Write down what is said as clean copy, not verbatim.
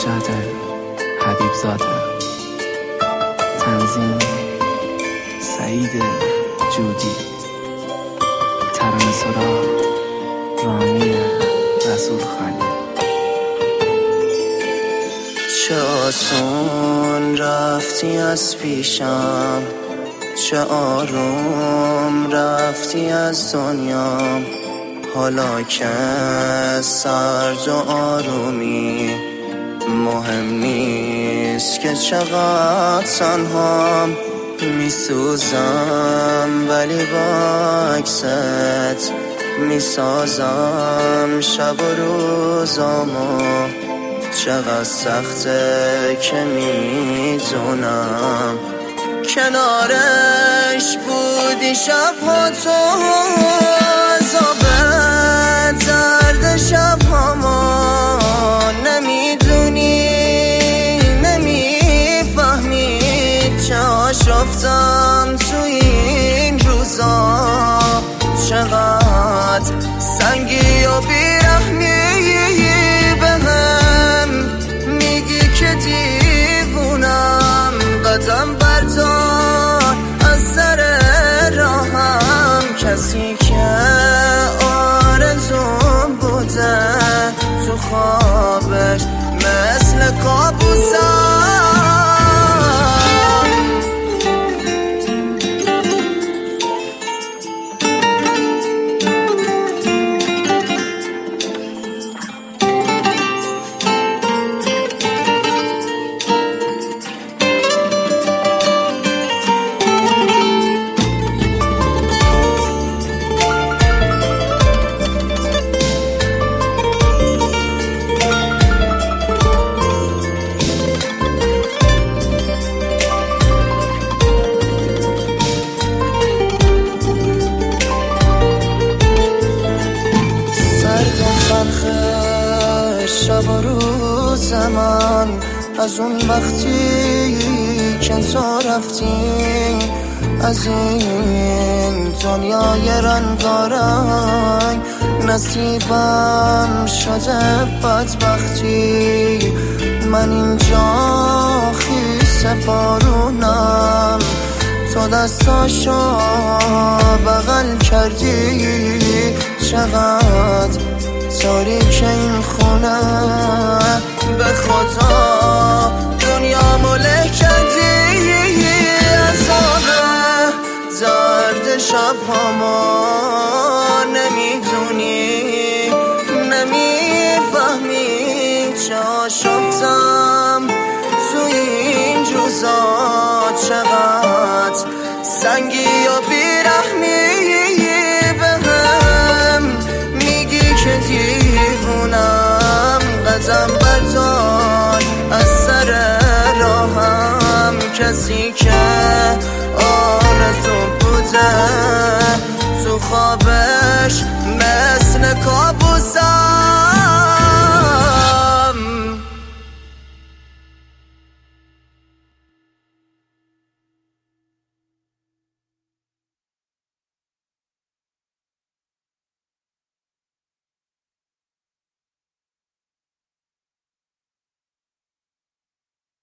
نژاد حبیب زاده، تنظیم سعید جودی، ترانه سرا رامین رسول خانی. چه آسون رفتی از پیشم، چه آروم رفتی از دنیام. حالا که سرد و آرومی، مهم نیست که چقدر تنهام. میسوزم ولی با عکست میسازم شب و روزامو. چقدر سخته که میدونم کنارش بودی شبها تو. عذاب درد شبهامو نمیدونی، نمیفهمی چه آشفتم تو این روزا. چقدر سنگی و بیرحمی بهم میگی که دیوونم. قدم بردار از سر راهم، کسی که آرزوم بوده تو خوابش مثل کابوسم. شب و روز من از اون وقتی که تو رفتی، از این دنیای رنگارنگ نصیبم شده بدبختی. من اینجا خیس بارونم، تو دستاشو بغل کردی. چقدر تاریک این خونه، به خدا دنیا مله کردی. عذاب درد شبهامو نمیدونی، نمیفهمی چه آشفتم تو این روزا. چقدر سنگی و بیرحمی بهم میگی که دیوونم. قدم بردار از سر راهم، کسی که آرزو بوده تو خوابش مثل کابوس.